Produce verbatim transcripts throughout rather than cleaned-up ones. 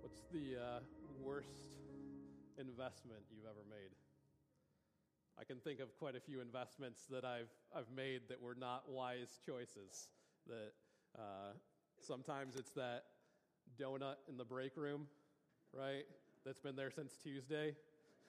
What's the uh, worst investment you've ever made? I can think of quite a few investments that I've I've made that were not wise choices. That uh, sometimes it's that donut in the break room, right? That's been there since Tuesday,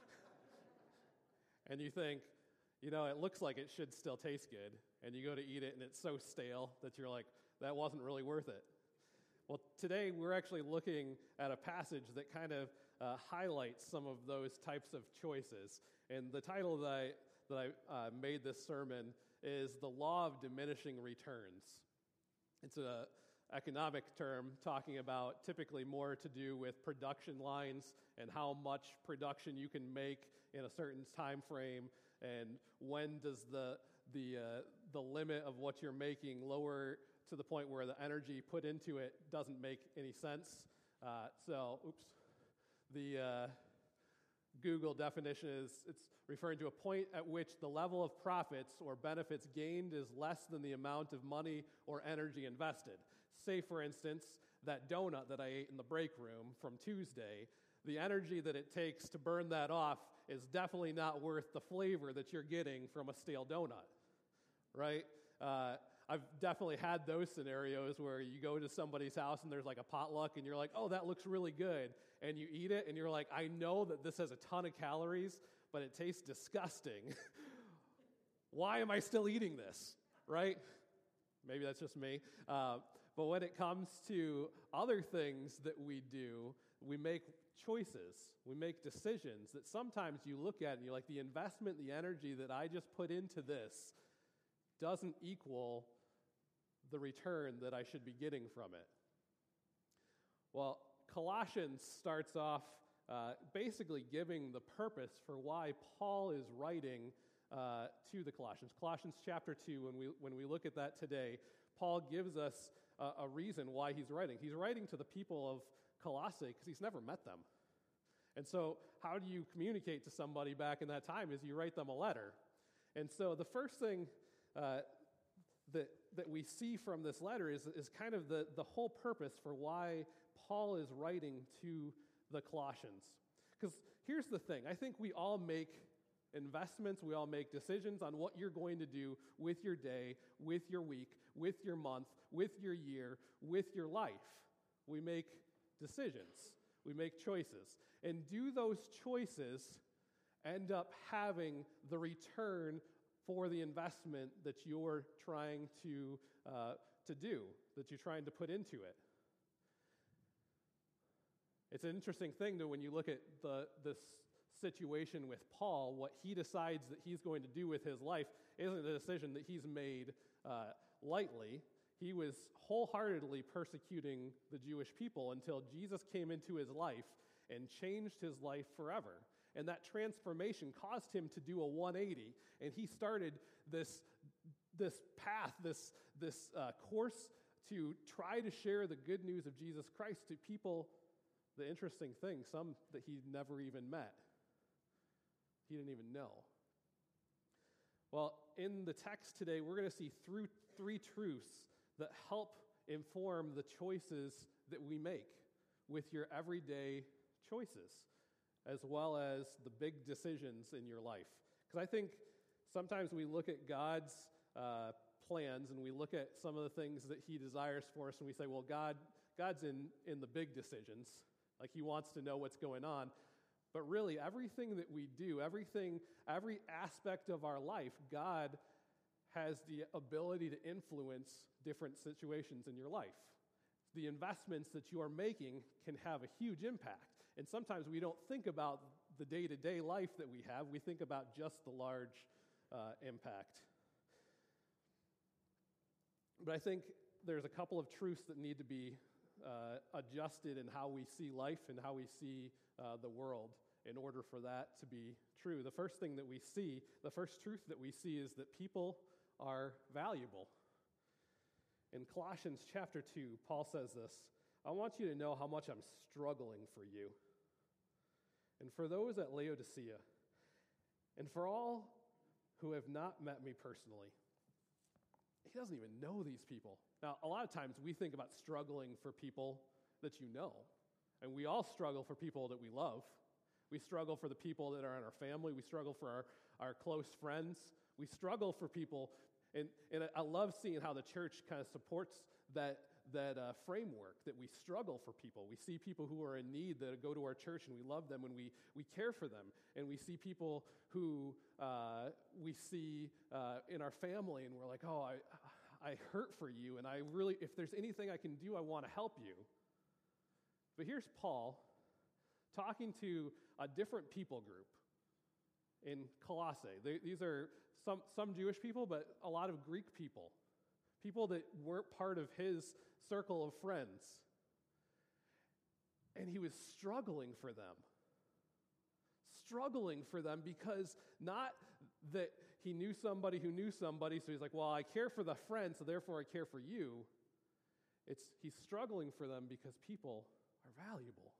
and you think, you know, it looks like it should still taste good, and you go to eat it, and it's so stale that you're like, that wasn't really worth it. Well, today we're actually looking at a passage that kind of uh, highlights some of those types of choices. And the title that I, that I uh, made this sermon is The Law of Diminishing Returns. It's an economic term talking about typically more to do with production lines and how much production you can make in a certain time frame, and when does the the uh, the limit of what you're making lower to the point where the energy put into it doesn't make any sense. Uh, so, oops, the uh, Google definition is it's referring to a point at which the level of profits or benefits gained is less than the amount of money or energy invested. Say, for instance, that donut that I ate in the break room from Tuesday, the energy that it takes to burn that off is definitely not worth the flavor that you're getting from a stale donut, right? Uh, I've definitely had those scenarios where you go to somebody's house and there's like a potluck and you're like, oh, that looks really good. And you eat it and you're like, I know that this has a ton of calories, but it tastes disgusting. Why am I still eating this, right? Maybe that's just me. Uh, but when it comes to other things that we do, we make choices, we make decisions that sometimes you look at and you're like, the investment, the energy that I just put into this doesn't equal the return that I should be getting from it. Well, Colossians starts off uh, basically giving the purpose for why Paul is writing uh, to the Colossians. Colossians chapter two, when we when we look at that today, Paul gives us a, a reason why he's writing. He's writing to the people of Colossae because he's never met them. And so how do you communicate to somebody back in that time is you write them a letter. And so the first thing uh, that that we see from this letter is, is kind of the, the whole purpose for why Paul is writing to the Colossians. Because here's the thing, I think we all make investments, we all make decisions on what you're going to do with your day, with your week, with your month, with your year, with your life. We make decisions, we make choices. And do those choices end up having the return for the investment that you're trying to uh, to do, that you're trying to put into it? It's an interesting thing that when you look at the this situation with Paul, what he decides that he's going to do with his life isn't a decision that he's made uh, lightly. He was wholeheartedly persecuting the Jewish people until Jesus came into his life and changed his life forever. And that transformation caused him to do a one eighty, and he started this this path, this this uh, course to try to share the good news of Jesus Christ to people. The interesting thing, some that he never even met, he didn't even know. Well, in the text today, we're going to see through three truths that help inform the choices that we make with your everyday choices, as well as the big decisions in your life. Because I think sometimes we look at God's uh, plans and we look at some of the things that he desires for us and we say, well, God, God's in, in the big decisions. Like he wants to know what's going on. But really, everything that we do, everything, every aspect of our life, God has the ability to influence different situations in your life. The investments that you are making can have a huge impact. And sometimes we don't think about the day-to-day life that we have. We think about just the large uh, impact. But I think there's a couple of truths that need to be uh, adjusted in how we see life and how we see uh, the world in order for that to be true. The first thing that we see, the first truth that we see is that people are valuable. In Colossians chapter two, Paul says this, I want you to know how much I'm struggling for you, and for those at Laodicea, and for all who have not met me personally. He doesn't even know these people. Now, a lot of times we think about struggling for people that you know. And we all struggle for people that we love. We struggle for the people that are in our family. We struggle for our, our close friends. We struggle for people. And, and I love seeing how the church kind of supports that, that uh, framework, that we struggle for people. We see people who are in need that go to our church, and we love them, and we, we care for them. And we see people who uh, we see uh, in our family, and we're like, oh, I, I hurt for you, and I really, if there's anything I can do, I want to help you. But here's Paul talking to a different people group in Colossae. They, these are some, some Jewish people, but a lot of Greek people, people that weren't part of his circle of friends. And he was struggling for them. Struggling for them because not that he knew somebody who knew somebody, so he's like, well, I care for the friend, so therefore I care for you. It's he's struggling for them because people are valuable.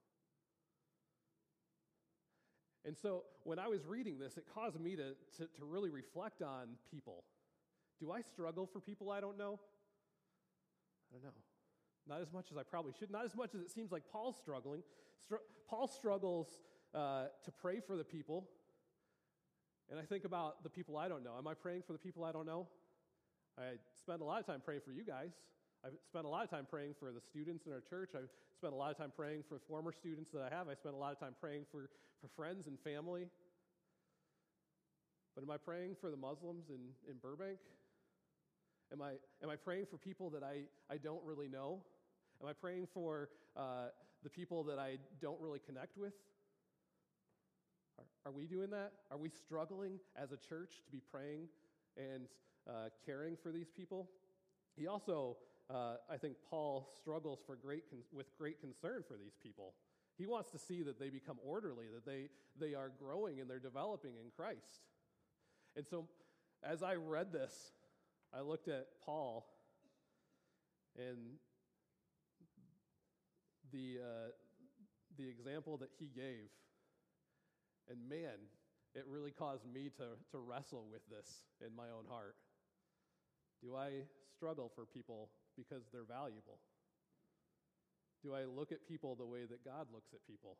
And so when I was reading this, it caused me to, to, to really reflect on people. Do I struggle for people I don't know? I don't know. Not as much as I probably should. Not as much as it seems like Paul's struggling. Str- Paul struggles uh, to pray for the people. And I think about the people I don't know. Am I praying for the people I don't know? I spend a lot of time praying for you guys. I've spent a lot of time praying for the students in our church. I've spent a lot of time praying for former students that I have. I spent a lot of time praying for, for friends and family. But am I praying for the Muslims in, in Burbank? Am I, am I praying for people that I, I don't really know? Am I praying for uh, the people that I don't really connect with? Are, are we doing that? Are we struggling as a church to be praying and uh, caring for these people? He also... Uh, I think Paul struggles for great con- with great concern for these people. He wants to see that they become orderly, that they, they are growing and they're developing in Christ. And so as I read this, I looked at Paul and the, uh, the example that he gave. And man, it really caused me to, to wrestle with this in my own heart. Do I struggle for people because they're valuable? Do I look at people the way that God looks at people?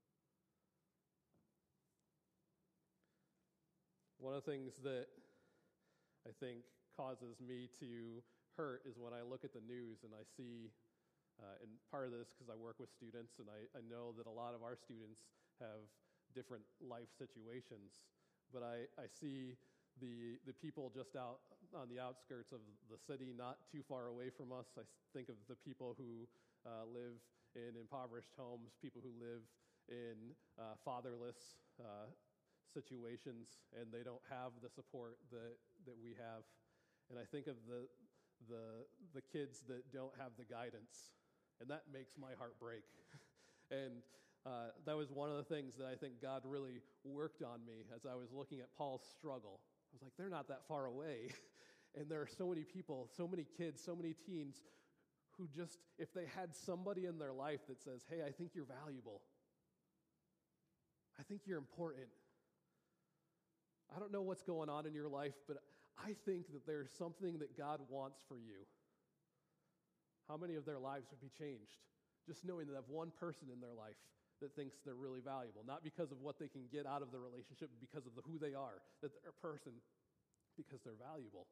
One of the things that I think causes me to hurt is when I look at the news and I see, uh, and part of this because I work with students and I, I know that a lot of our students have different life situations, but I, I see the the people just out on the outskirts of the city, not too far away from us. I think of the people who uh, live in impoverished homes, people who live in uh, fatherless uh, situations, and they don't have the support that, that we have. And I think of the, the, the kids that don't have the guidance, and that makes my heart break. and uh, that was one of the things that I think God really worked on me as I was looking at Paul's struggle. I was like, they're not that far away. And there are so many people, so many kids, so many teens who just, if they had somebody in their life that says, hey, I think you're valuable. I think you're important. I don't know what's going on in your life, but I think that there's something that God wants for you. How many of their lives would be changed? Just knowing that they have one person in their life that thinks they're really valuable, not because of what they can get out of the relationship, but because of the, who they are, that they're a person because they're valuable.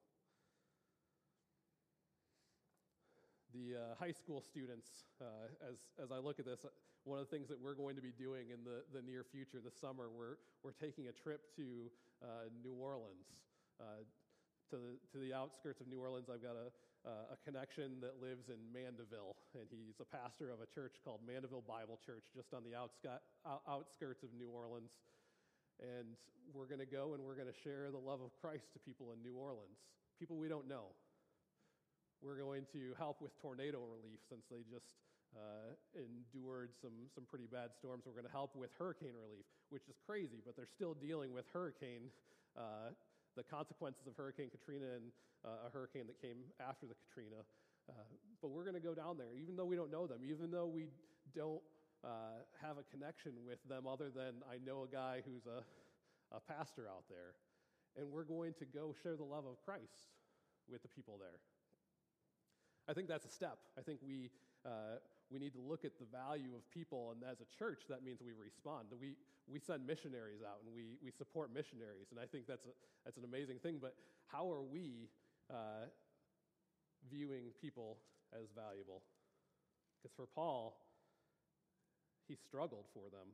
The uh, high school students, uh, as as I look at this, one of the things that we're going to be doing in the, the near future, this summer, we're we're taking a trip to uh, New Orleans, uh, to the to the outskirts of New Orleans. I've got a uh, a connection that lives in Mandeville, and he's a pastor of a church called Mandeville Bible Church, just on the outscot, outskirts of New Orleans. And we're going to go and we're going to share the love of Christ to people in New Orleans, people we don't know. We're going to help with tornado relief since they just uh, endured some, some pretty bad storms. We're going to help with hurricane relief, which is crazy, but they're still dealing with hurricane, uh, the consequences of Hurricane Katrina and uh, a hurricane that came after the Katrina. Uh, but we're going to go down there, even though we don't know them, even though we don't uh, have a connection with them other than I know a guy who's a, a pastor out there. And we're going to go share the love of Christ with the people there. I think that's a step. I think we uh, we need to look at the value of people, and as a church, that means we respond. We we send missionaries out, and we we support missionaries, and I think that's a, that's an amazing thing. But how are we uh, viewing people as valuable? Because for Paul, he struggled for them.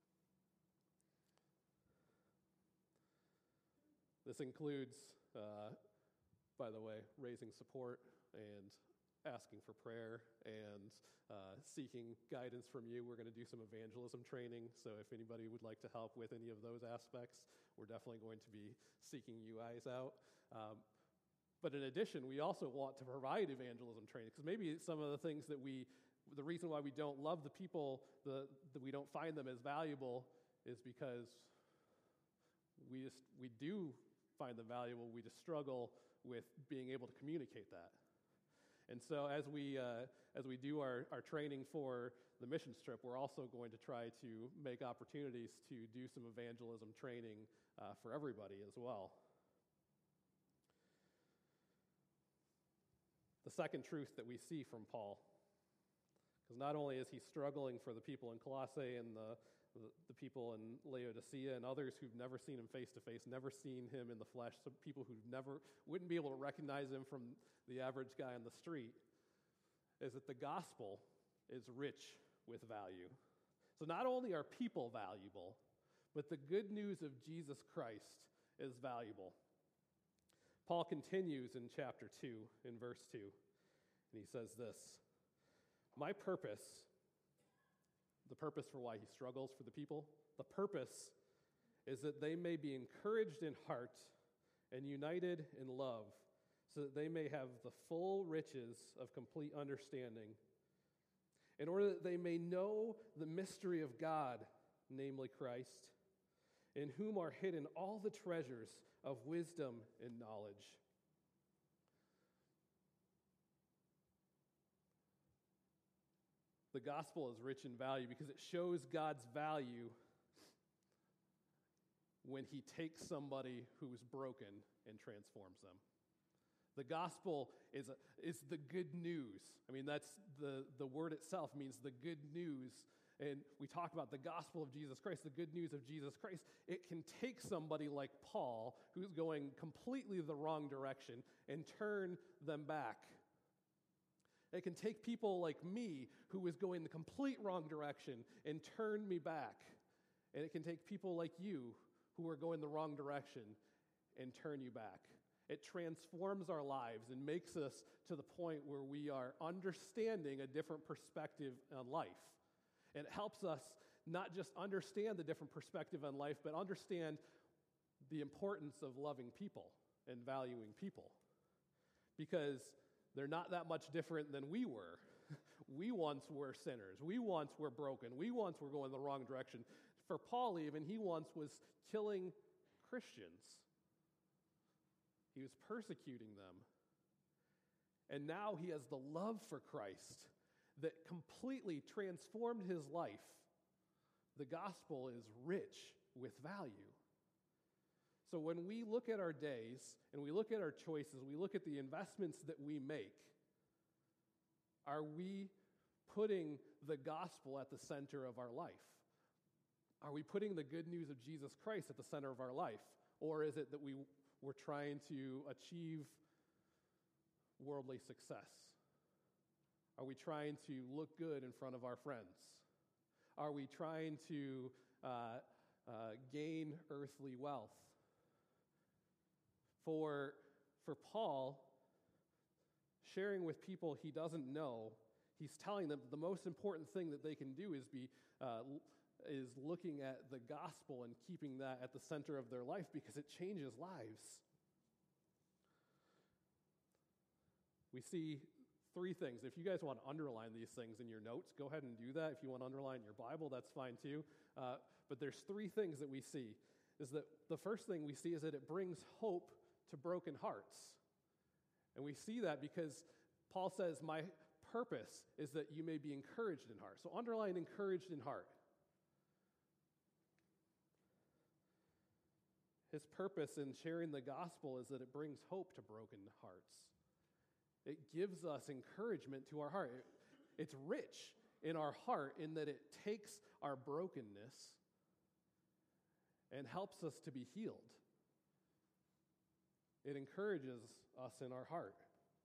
This includes, uh, by the way, raising support and asking for prayer and uh, seeking guidance from you. We're going to do some evangelism training, so if anybody would like to help with any of those aspects, we're definitely going to be seeking you guys out. Um, but in addition, we also want to provide evangelism training, because maybe some of the things that we, the reason why we don't love the people, the, that we don't find them as valuable, is because we just, we do find them valuable, we just struggle with being able to communicate that. And so as we uh, as we do our, our training for the missions trip, we're also going to try to make opportunities to do some evangelism training uh, for everybody as well. The second truth that we see from Paul, because not only is he struggling for the people in Colossae and the, the, the people in Laodicea and others who've never seen him face to face, never seen him in the flesh, some people who never wouldn't be able to recognize him from the average guy on the street, is that the gospel is rich with value. So not only are people valuable, but the good news of Jesus Christ is valuable. Paul continues in chapter two, in verse two, and he says this: my purpose, the purpose for why he struggles for the people, the purpose is that they may be encouraged in heart and united in love, so that they may have the full riches of complete understanding, in order that they may know the mystery of God, namely Christ, in whom are hidden all the treasures of wisdom and knowledge. The gospel is rich in value because it shows God's value when he takes somebody who is broken and transforms them. The gospel is a, is the good news. I mean, that's the, the word itself means the good news. And we talk about the gospel of Jesus Christ, the good news of Jesus Christ. It can take somebody like Paul, who's going completely the wrong direction, and turn them back. It can take people like me, who was going the complete wrong direction, and turn me back. And it can take people like you, who are going the wrong direction, and turn you back. It transforms our lives and makes us to the point where we are understanding a different perspective on life. And it helps us not just understand the different perspective on life, but understand the importance of loving people and valuing people. Because they're not that much different than we were. We once were sinners. We once were broken. We once were going the wrong direction. For Paul even, he once was killing Christians. He was persecuting them. And now he has the love for Christ that completely transformed his life. The gospel is rich with value. So when we look at our days and we look at our choices, we look at the investments that we make, are we putting the gospel at the center of our life? Are we putting the good news of Jesus Christ at the center of our life? Or is it that we, we're trying to achieve worldly success? Are we trying to look good in front of our friends? Are we trying to uh, uh, gain earthly wealth? For, for Paul, sharing with people he doesn't know, he's telling them the most important thing that they can do is be uh, is looking at the gospel and keeping that at the center of their life, because it changes lives. We see three things. If you guys want to underline these things in your notes, go ahead and do that. If you want to underline your Bible, that's fine too. Uh, but there's three things that we see. Is that the first thing we see is that it brings hope to broken hearts. And we see that because Paul says, my purpose is that you may be encouraged in heart. So underline encouraged in heart. His purpose in sharing the gospel is that it brings hope to broken hearts. It gives us encouragement to our heart. It's rich in our heart in that it takes our brokenness and helps us to be healed. It encourages us in our heart.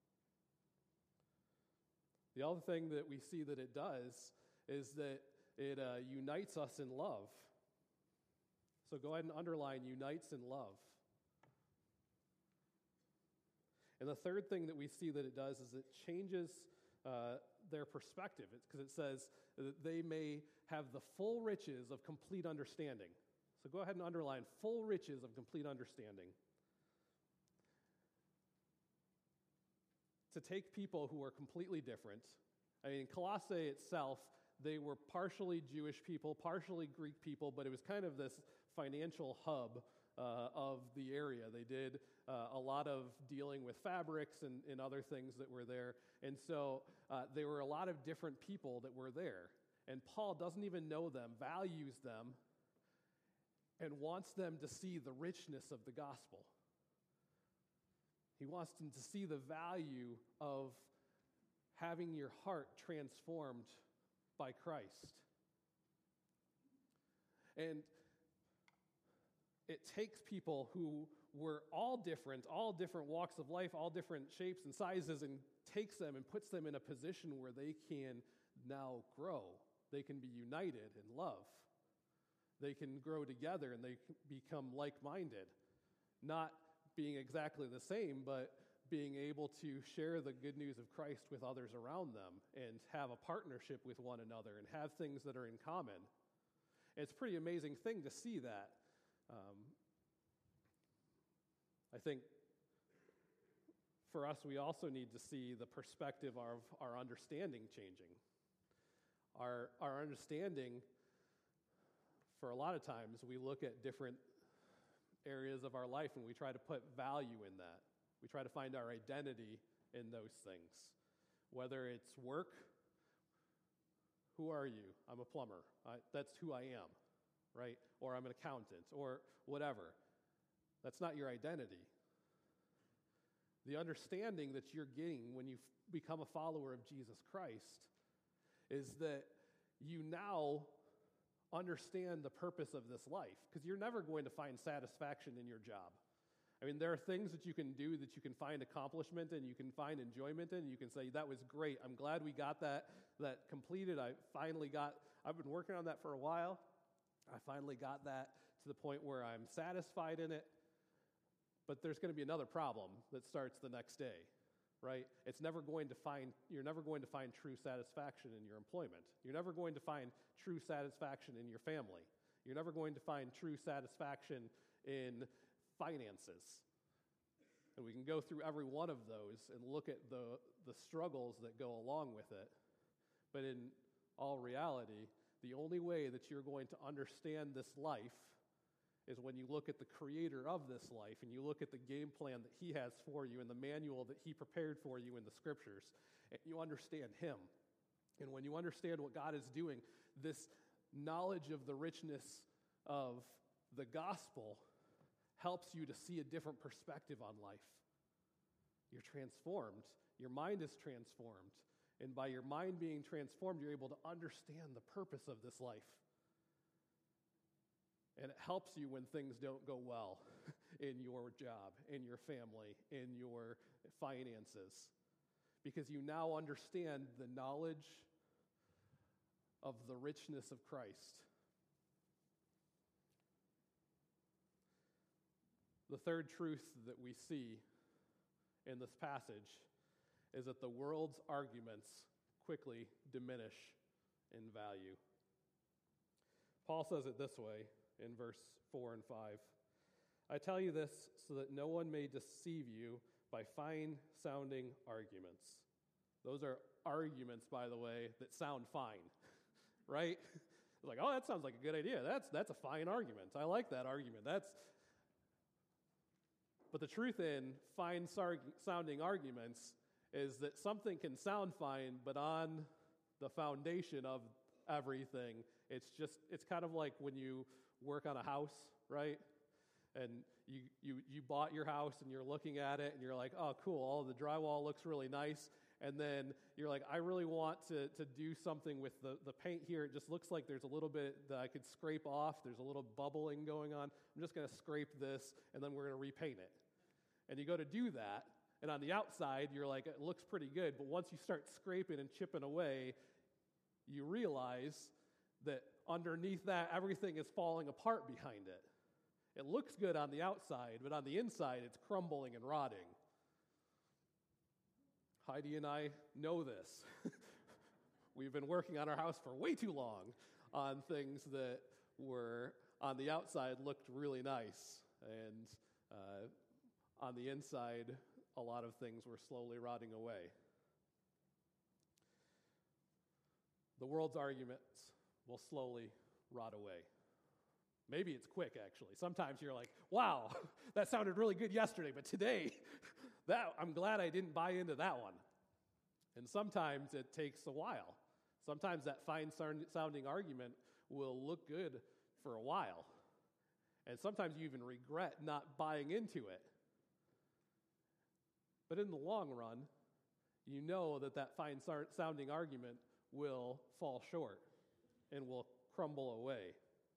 The other thing that we see that it does is that it uh, unites us in love. So go ahead and underline unites in love. And the third thing that we see that it does is it changes uh, their perspective. It's because it says that they may have the full riches of complete understanding. So go ahead and underline full riches of complete understanding. To take people who are completely different. I mean, Colossae itself, they were partially Jewish people, partially Greek people, but it was kind of this financial hub uh, of the area. They did uh, a lot of dealing with fabrics and, and other things that were there. And so uh, there were a lot of different people that were there. And Paul doesn't even know them, values them, and wants them to see the richness of the gospel. He wants them to see the value of having your heart transformed by Christ. And it takes people who were all different, all different walks of life, all different shapes and sizes, and takes them and puts them in a position where they can now grow. They can be united in love. They can grow together and they can become like-minded. Not being exactly the same, but being able to share the good news of Christ with others around them and have a partnership with one another and have things that are in common. It's a pretty amazing thing to see that. Um, I think for us, we also need to see the perspective of our understanding changing. Our, our understanding, for a lot of times, we look at different areas of our life and we try to put value in that. We try to find our identity in those things. Whether it's work, who are you? I'm a plumber. I, that's who I am, right? Or I'm an accountant, or whatever. That's not your identity. The understanding that you're getting when you f- become a follower of Jesus Christ is that you now understand the purpose of this life, because you're never going to find satisfaction in your job. I mean, there are things that you can do that you can find accomplishment in, you can find enjoyment in, you can say, that was great, I'm glad we got that, that completed, I finally got, I've been working on that for a while, I finally got that to the point where I'm satisfied in it, but there's going to be another problem that starts the next day, right? It's never going to find, you're never going to find true satisfaction in your employment. You're never going to find true satisfaction in your family. You're never going to find true satisfaction in finances. And we can go through every one of those and look at the, the struggles that go along with it. But in all reality, the only way that you're going to understand this life is when you look at the creator of this life and you look at the game plan that he has for you and the manual that he prepared for you in the scriptures, and you understand him. And when you understand what God is doing, this knowledge of the richness of the gospel helps you to see a different perspective on life. You're transformed. Your mind is transformed. And by your mind being transformed, you're able to understand the purpose of this life. And it helps you when things don't go well in your job, in your family, in your finances. Because you now understand the knowledge of the richness of Christ. The third truth that we see in this passage is that the world's arguments quickly diminish in value. Paul says it this way in verse four and five. I tell you this so that no one may deceive you by fine-sounding arguments. Those are arguments, by the way, that sound fine, right? It's like, oh, that sounds like a good idea. That's that's a fine argument. I like that argument. That's But the truth in fine-sounding arguments is that something can sound fine, but on the foundation of everything, it's just, it's kind of like when you work on a house, right? And you, you, you bought your house and you're looking at it and you're like, oh, cool, all the drywall looks really nice. and then you're like, I really want to, to do something with the, the paint here. It just looks like there's a little bit that I could scrape off. There's a little bubbling going on. I'm just going to scrape this, and then we're going to repaint it. And you go to do that, and on the outside, you're like, it looks pretty good, but once you start scraping and chipping away, you realize that underneath that, everything is falling apart behind it. It looks good on the outside, but on the inside, it's crumbling and rotting. Heidi and I know this. We've been working on our house for way too long on things that were, on the outside, looked really nice. And uh, on the inside, a lot of things were slowly rotting away. The world's arguments will slowly rot away. Maybe it's quick, actually. Sometimes you're like, wow, that sounded really good yesterday, but today, that I'm glad I didn't buy into that one. And sometimes it takes a while. Sometimes that fine-sounding argument will look good for a while. And sometimes you even regret not buying into it. But in the long run, you know that that fine-sounding argument will fall short and will crumble away.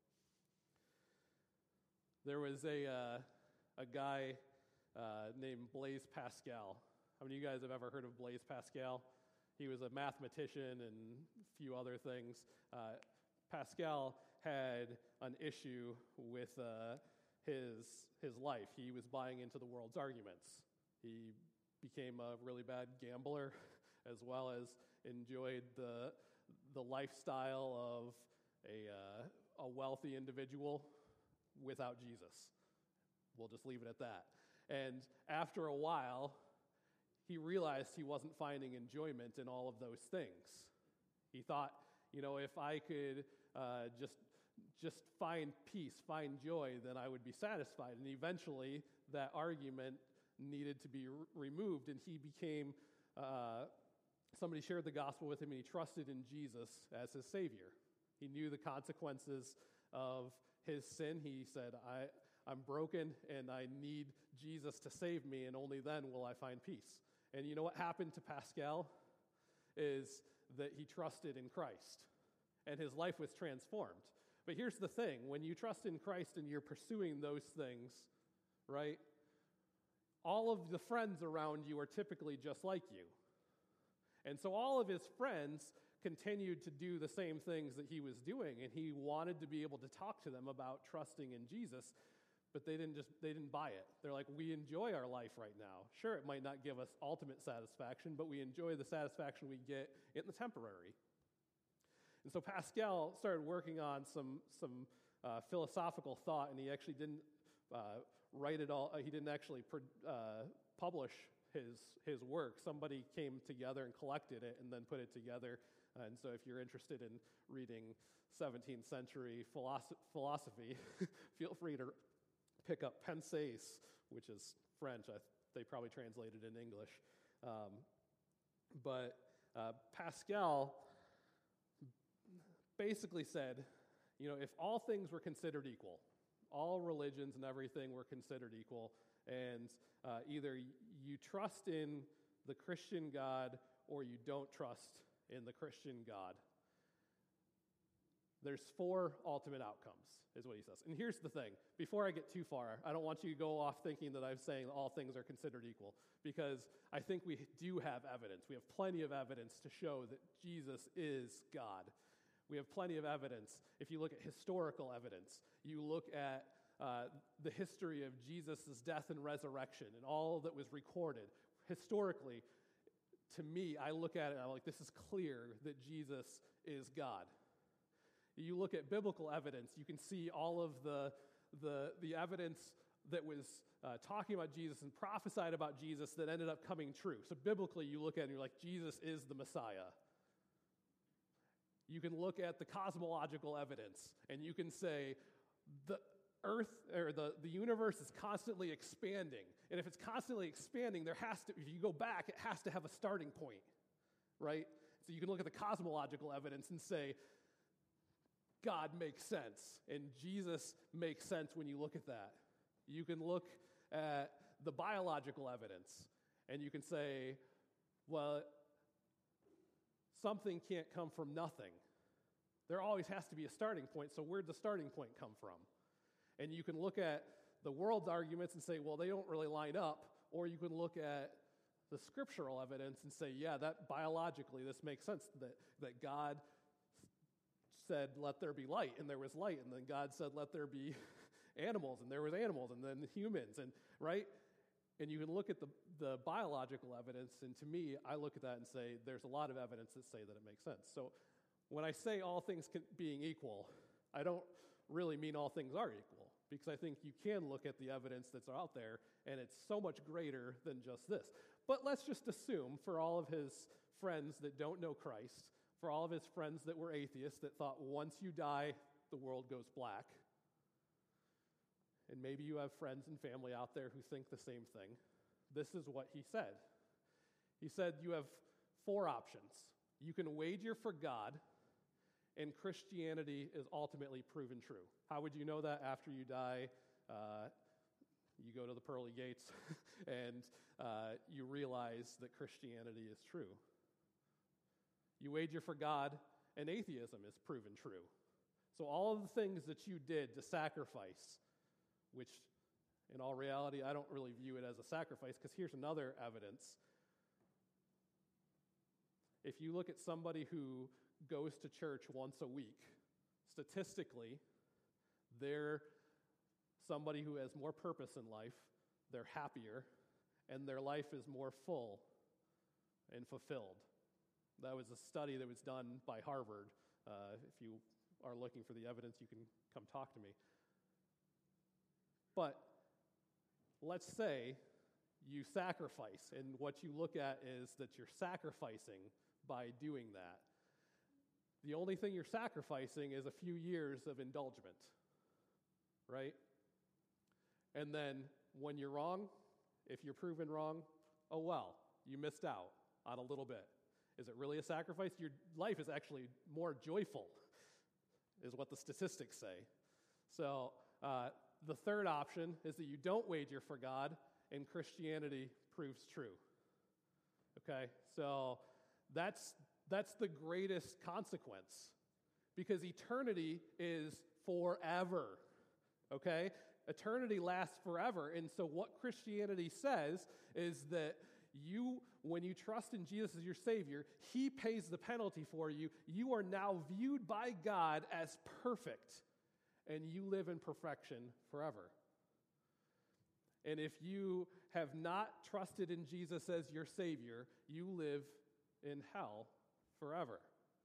There was a uh, a guy uh, named Blaise Pascal. How many of you guys have ever heard of Blaise Pascal? He was a mathematician and a few other things. Uh, Pascal had an issue with uh, his his life. He was buying into the world's arguments. He became a really bad gambler, as well as enjoyed the the lifestyle of a uh, a wealthy individual without Jesus. We'll just leave it at that. And after a while, he realized he wasn't finding enjoyment in all of those things. He thought, you know, if I could uh, just just find peace, find joy, then I would be satisfied. And eventually, that argument needed to be r- removed, and he became, uh, somebody shared the gospel with him, and he trusted in Jesus as his Savior. He knew the consequences of his sin. He said, I, I'm broken, and I need Jesus to save me, and only then will I find peace. And you know what happened to Pascal? Is that he trusted in Christ, and his life was transformed. But here's the thing. When you trust in Christ and you're pursuing those things, right, all of the friends around you are typically just like you. And so all of his friends continued to do the same things that he was doing, and he wanted to be able to talk to them about trusting in Jesus, but they didn't just they didn't buy it. They're like, we enjoy our life right now. Sure, it might not give us ultimate satisfaction, but we enjoy the satisfaction we get in the temporary. And so Pascal started working on some some uh, philosophical thought, and he actually didn't uh, write it all. He didn't actually uh, publish his his work. Somebody came together and collected it, and then put it together. And so, if you're interested in reading seventeenth century philosophy, philosophy feel free to pick up Pensées, which is French. I, they probably translated in English, um, but uh, Pascal basically said, you know, if all things were considered equal, all religions and everything were considered equal, and uh, either you trust in the Christian God or you don't trust in the Christian God, there's four ultimate outcomes, is what he says. And here's the thing. Before I get too far, I don't want you to go off thinking that I'm saying all things are considered equal, because I think we do have evidence. We have plenty of evidence to show that Jesus is God. We have plenty of evidence. If you look at historical evidence, you look at uh, the history of Jesus' death and resurrection and all that was recorded. Historically, to me, I look at it and I'm like, this is clear that Jesus is God. You look at biblical evidence, you can see all of the, the, the evidence that was uh, talking about Jesus and prophesied about Jesus that ended up coming true. So biblically, you look at it and you're like, Jesus is the Messiah. You can look at the cosmological evidence, and you can say the earth or the, the universe is constantly expanding. And if it's constantly expanding, there has to, if you go back, it has to have a starting point, right? So you can look at the cosmological evidence and say, God makes sense, and Jesus makes sense when you look at that. You can look at the biological evidence, and you can say, well, something can't come from nothing. There always has to be a starting point, so where'd the starting point come from? And you can look at the world's arguments and say, well, they don't really line up, or you can look at the scriptural evidence and say, yeah, that biologically this makes sense, that, that God said, let there be light, and there was light, and then God said, let there be animals, and there was animals, and then humans, and right? And you can look at the, the biological evidence, and to me, I look at that and say, there's a lot of evidence that say that it makes sense. So when I say all things can, being equal, I don't really mean all things are equal, because I think you can look at the evidence that's out there, and it's so much greater than just this. But let's just assume for all of his friends that don't know Christ, for all of his friends that were atheists that thought once you die, the world goes black, and maybe you have friends and family out there who think the same thing, this is what he said. He said you have four options. You can wager for God, and Christianity is ultimately proven true. How would you know that? After you die, uh, you go to the pearly gates, and uh, you realize that Christianity is true. You wager for God, and atheism is proven true. So all of the things that you did to sacrifice, which in all reality, I don't really view it as a sacrifice, because here's another evidence. If you look at somebody who goes to church once a week, statistically, they're somebody who has more purpose in life, they're happier, and their life is more full and fulfilled. That was a study that was done by Harvard. Uh, if you are looking for the evidence, you can come talk to me. But let's say you sacrifice, and what you look at is that you're sacrificing by doing that. The only thing you're sacrificing is a few years of indulgence, right? And then when you're wrong, if you're proven wrong, oh well, you missed out on a little bit. Is it really a sacrifice? Your life is actually more joyful, is what the statistics say. So uh, the third option is that you don't wager for God, and Christianity proves true. Okay, so that's that's the greatest consequence, because eternity is forever. Okay, eternity lasts forever, and so what Christianity says is that you, when you trust in Jesus as your Savior, He pays the penalty for you. You are now viewed by God as perfect, and you live in perfection forever. And if you have not trusted in Jesus as your Savior, you live in hell forever.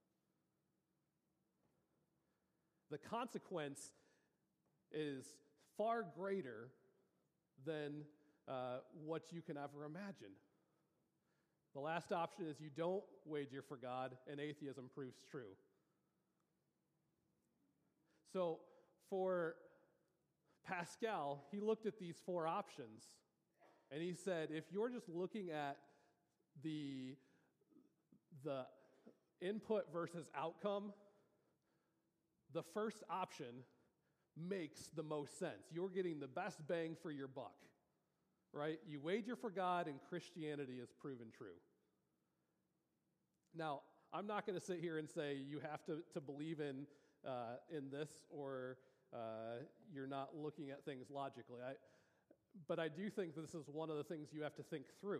The consequence is far greater than uh, what you can ever imagine. The last option is you don't wager for God, and atheism proves true. So for Pascal, he looked at these four options, and he said, if you're just looking at the, the input versus outcome, the first option makes the most sense. You're getting the best bang for your buck, right? You wager for God, and Christianity is proven true. Now, I'm not going to sit here and say you have to, to believe in uh, in this, or uh, you're not looking at things logically. I, but I do think this is one of the things you have to think through.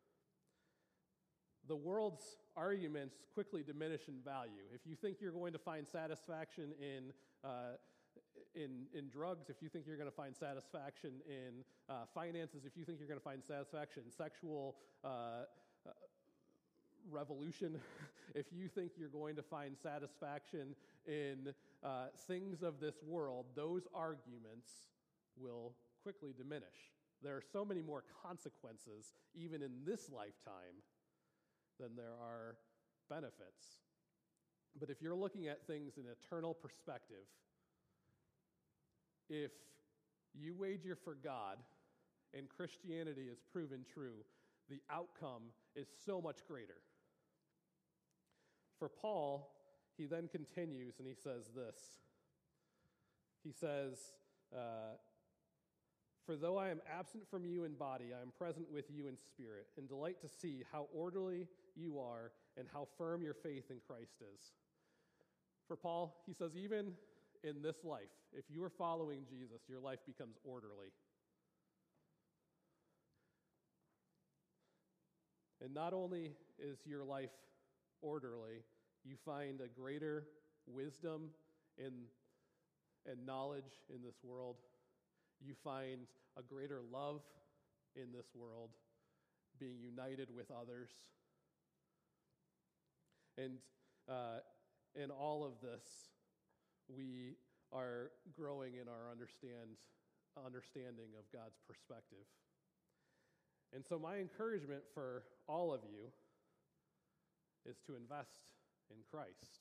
The world's arguments quickly diminish in value. If you think you're going to find satisfaction in uh, in in drugs, if you think you're going to find satisfaction in uh, finances, if you think you're going to find satisfaction in sexual uh, uh, revolution, if you think you're going to find satisfaction in uh, things of this world, those arguments will quickly diminish. There are so many more consequences, even in this lifetime, than there are benefits. But if you're looking at things in eternal perspective, if you wager for God and Christianity is proven true, the outcome is so much greater. For Paul, he then continues and he says this. He says, uh, for though I am absent from you in body, I am present with you in spirit, and delight to see how orderly you are and how firm your faith in Christ is. For Paul, he says, even in this life, if you are following Jesus, your life becomes orderly. And not only is your life orderly, you find a greater wisdom in, and knowledge in this world. You find a greater love in this world, being united with others. And uh, in all of this, we are growing in our understand, understanding of God's perspective. And so my encouragement for all of you is to invest in Christ.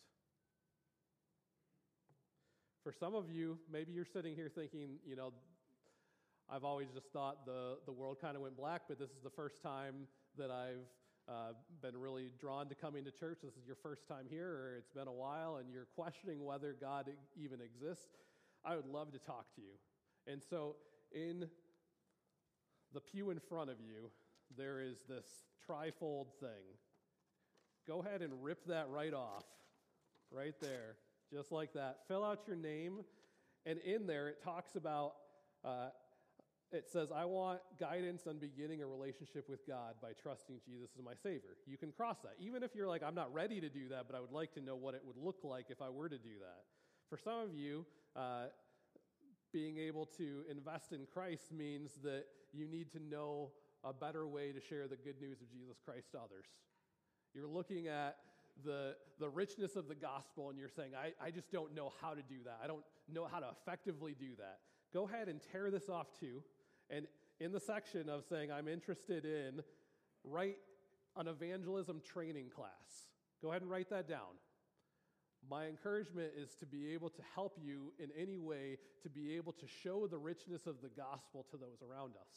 For some of you, maybe you're sitting here thinking, you know, I've always just thought the, the world kind of went black, but this is the first time that I've uh, been really drawn to coming to church. This is your first time here, or it's been a while, and you're questioning whether God even exists. I would love to talk to you. And so in the pew in front of you, there is this trifold thing. Go ahead and rip that right off, right there, just like that. Fill out your name, and in there it talks about, uh, it says, I want guidance on beginning a relationship with God by trusting Jesus as my Savior. You can cross that. Even if you're like, I'm not ready to do that, but I would like to know what it would look like if I were to do that. For some of you, uh, being able to invest in Christ means that you need to know a better way to share the good news of Jesus Christ to others. You're looking at the, the richness of the gospel and you're saying, I, I just don't know how to do that. I don't know how to effectively do that. Go ahead and tear this off too. And in the section of saying, I'm interested in, write an evangelism training class. Go ahead and write that down. My encouragement is to be able to help you in any way to be able to show the richness of the gospel to those around us.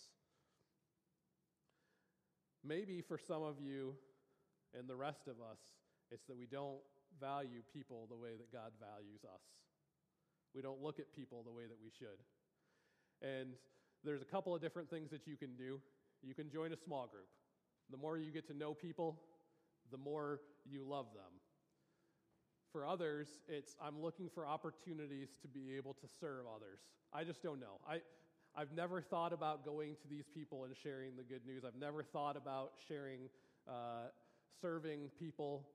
Maybe for some of you and the rest of us, it's that we don't value people the way that God values us. We don't look at people the way that we should. And there's a couple of different things that you can do. You can join a small group. The more you get to know people, the more you love them. For others, it's I'm looking for opportunities to be able to serve others. I just don't know. I, I've never thought about going to these people and sharing the good news. I've never thought about sharing, uh, serving people.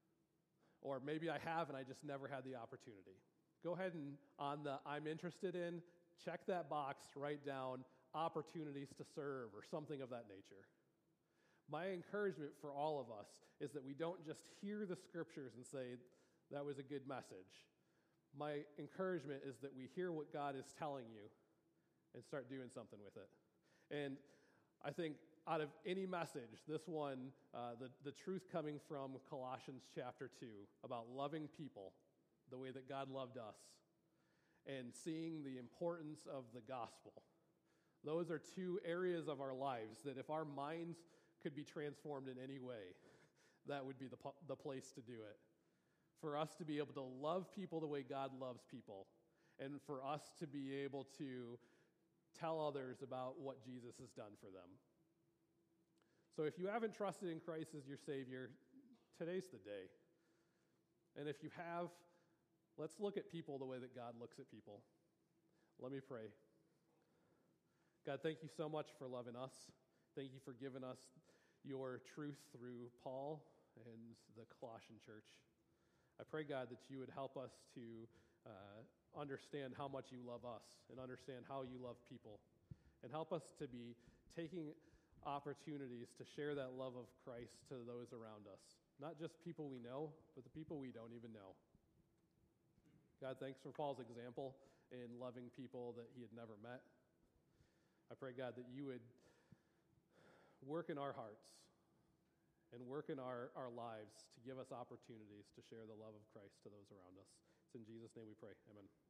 Or maybe I have and I just never had the opportunity. Go ahead and on the I'm interested in, check that box, write down opportunities to serve or something of that nature. My encouragement for all of us is that we don't just hear the scriptures and say, that was a good message. My encouragement is that we hear what God is telling you and start doing something with it. And I think out of any message, this one, uh, the, the truth coming from Colossians chapter two about loving people the way that God loved us and seeing the importance of the gospel. Those are two areas of our lives that if our minds could be transformed in any way, that would be the, the place to do it. For us to be able to love people the way God loves people, and for us to be able to tell others about what Jesus has done for them. So if you haven't trusted in Christ as your Savior, today's the day. And if you have, let's look at people the way that God looks at people. Let me pray. God, thank you so much for loving us. Thank you for giving us your truth through Paul and the Colossian church. I pray, God, that you would help us to uh, understand how much you love us and understand how you love people, and help us to be taking opportunities to share that love of Christ to those around us, not just people we know, but the people we don't even know. God, thanks for Paul's example in loving people that he had never met. I pray, God, that you would work in our hearts and work in our, our lives to give us opportunities to share the love of Christ to those around us. It's in Jesus' name we pray. Amen.